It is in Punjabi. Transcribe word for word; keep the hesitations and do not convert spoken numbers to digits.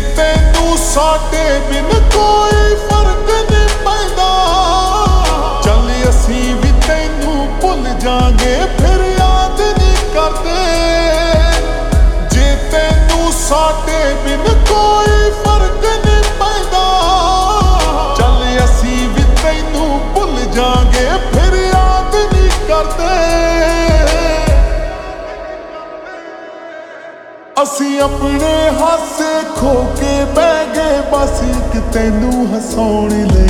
ਤੈਨੂੰ ਸਾਡੇ ਬਿਨ ਕੋਈ ਫਰਕ ਨਹੀਂ ਪੈਂਦਾ, ਚੱਲ ਅਸੀਂ ਵੀ ਤੈਨੂੰ ਭੁੱਲ ਜਾਾਂਗੇ ਫਿਰ ਯਾਦ ਨਹੀਂ ਕਰਦੇ। ਜੇ ਤੈਨੂੰ ਸਾਡੇ ਬਿਨ ਕੋਈ ਫਰਕ ਨਹੀਂ ਪੈਂਦਾ, ਚੱਲ ਅਸੀਂ ਵੀ ਤੈਨੂੰ ਭੁੱਲ ਜਾਾਂਗੇ ਫਿਰ ਯਾਦ ਨਹੀਂ ਕਰਦੇ। ਅਸੀਂ ਆਪਣੇ ਹਾਸੇ ਖੋ ਕੇ ਬਹਿ ਗਏ ਬਸ ਇੱਕ ਤੈਨੂੰ ਹਸਾਉਣ ਲਈ।